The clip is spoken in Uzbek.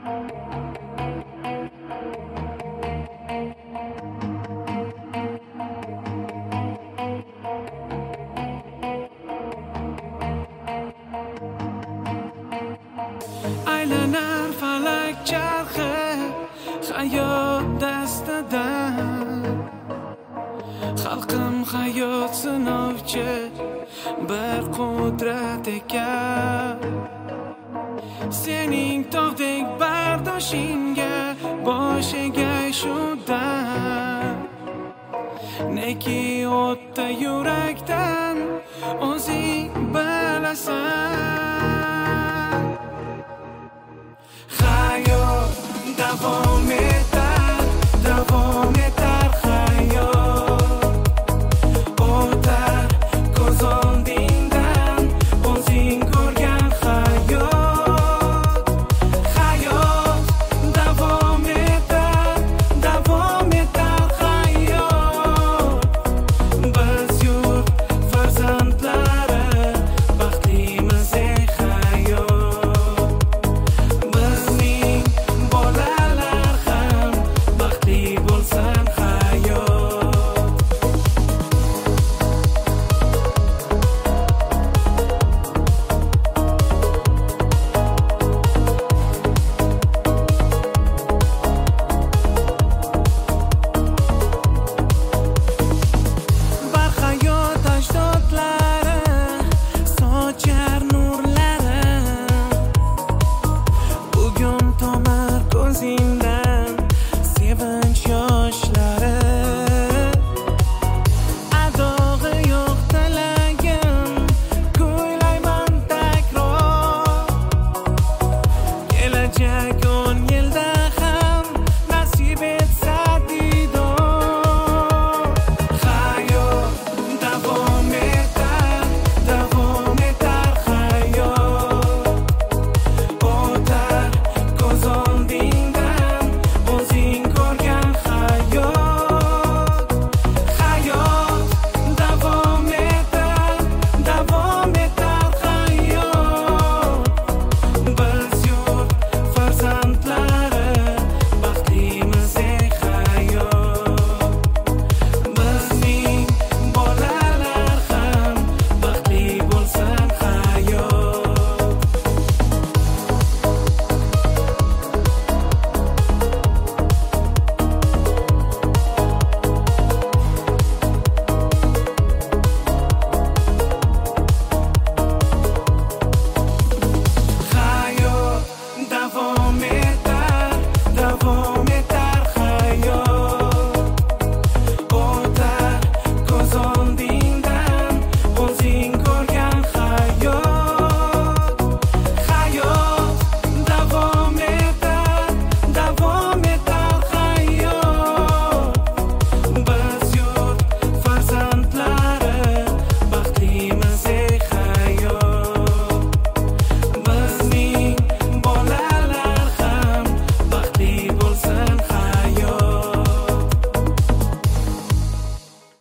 aylanar falak charxi hayot dastidan, xalqim hayot sinovchi bir qudrat ekan. Sening tog'dek bardoshingga bosh egay shudan, neki o'tda yurakdan o'zing bilasan. Hayot davom etar, davom etar hayot, o'tar ko'z oldingdan o'zing ko'rgan hayot. Hayot davom etar, davom etar hayot. Biz yurt farzandlari baxtlimiz ey hayot. Bizning bolalar ham baxtli bo'lsin hayot. Barhayot ajdodlari sochar nurlari, bugun tomar ko'zingdan sevinch yoshlari. Adog'i yo'q tilagim kuylayman takror, kelajak